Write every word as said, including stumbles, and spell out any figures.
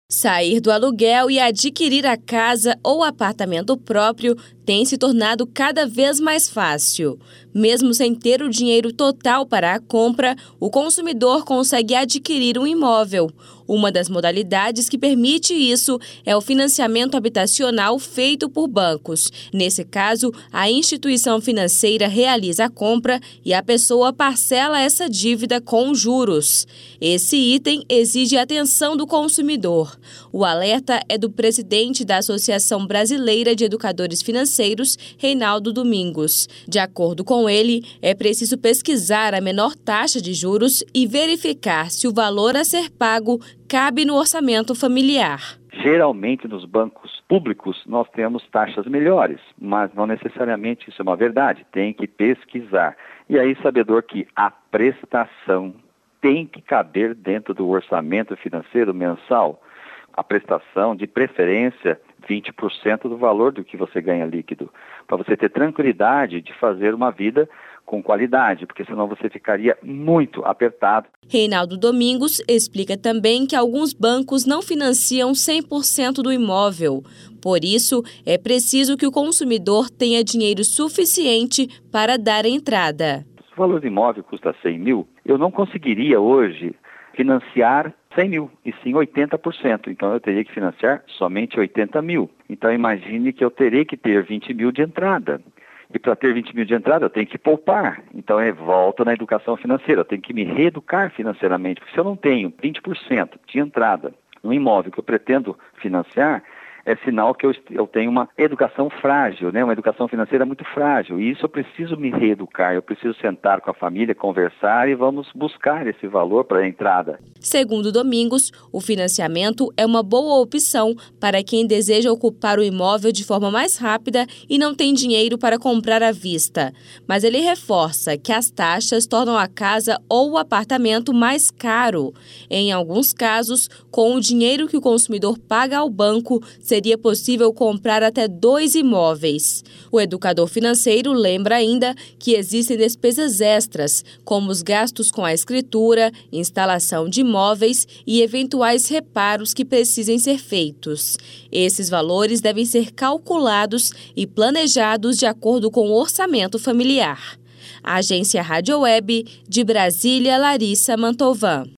Sair do aluguel e adquirir a casa ou apartamento próprio tem se tornado cada vez mais fácil. Mesmo sem ter o dinheiro total para a compra, o consumidor consegue adquirir um imóvel. Uma das modalidades que permite isso é o financiamento habitacional feito por bancos. Nesse caso, a instituição financeira realiza a compra e a pessoa parcela essa dívida com juros. Esse item exige a atenção do consumidor. O alerta é do presidente da Associação Brasileira de Educadores Financeiros, Reinaldo Domingos. De acordo com ele, é preciso pesquisar a menor taxa de juros e verificar se o valor a ser pago cabe no orçamento familiar. Geralmente, nos bancos públicos, nós temos taxas melhores, mas não necessariamente isso é uma verdade. Tem que pesquisar. E aí, sabedor que a prestação tem que caber dentro do orçamento financeiro mensal. A prestação, de preferência, vinte por cento do valor do que você ganha líquido, para você ter tranquilidade de fazer uma vida com qualidade, porque senão você ficaria muito apertado. Reinaldo Domingos explica também que alguns bancos não financiam cem por cento do imóvel. Por isso, é preciso que o consumidor tenha dinheiro suficiente para dar entrada. Se o valor do imóvel custa cem mil, eu não conseguiria hoje financiar cem mil, e sim oitenta por cento. Então, eu teria que financiar somente oitenta mil. Então, imagine que eu terei que ter vinte mil de entrada. E para ter vinte mil de entrada, eu tenho que poupar. Então, é volta na educação financeira. Eu tenho que me reeducar financeiramente. Porque se eu não tenho vinte por cento de entrada no imóvel que eu pretendo financiar, é sinal que eu, eu tenho uma educação frágil, né? Uma educação financeira muito frágil. E isso eu preciso me reeducar, eu preciso sentar com a família, conversar e vamos buscar esse valor para a entrada. Segundo Domingos, o financiamento é uma boa opção para quem deseja ocupar o imóvel de forma mais rápida e não tem dinheiro para comprar à vista. Mas ele reforça que as taxas tornam a casa ou o apartamento mais caro. Em alguns casos, com o dinheiro que o consumidor paga ao banco, seria possível comprar até dois imóveis. O educador financeiro lembra ainda que existem despesas extras, como os gastos com a escritura, instalação de imóveis e eventuais reparos que precisem ser feitos. Esses valores devem ser calculados e planejados de acordo com o orçamento familiar. A Agência Rádio Web de Brasília, Larissa Mantovan.